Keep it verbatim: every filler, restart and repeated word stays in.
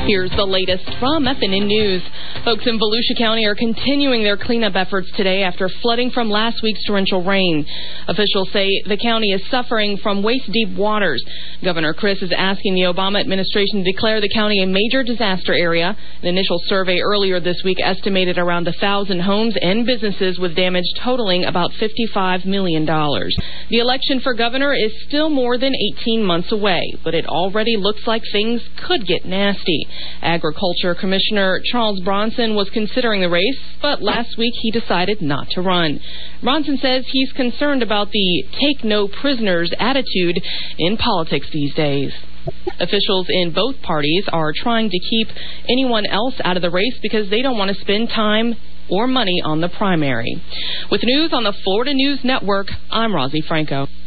Here's the latest from F N N News. Folks in Volusia County are continuing their cleanup efforts today after flooding from last week's torrential rain. Officials say the county is suffering from waist-deep waters. Governor Criss is asking the Obama administration to declare the county a major disaster area. An initial survey earlier this week estimated around one thousand homes and businesses with damage totaling about fifty-five million dollars. The election for governor is still more than eighteen months away, but it already looks like things could get nasty. Agriculture Commissioner Charles Bronson was considering the race, but last week he decided not to run. Bronson says he's concerned about the take no prisoners attitude in politics these days. Officials in both parties are trying to keep anyone else out of the race because they don't want to spend time or money on the primary. With news on the Florida News Network, I'm Rosie Franco.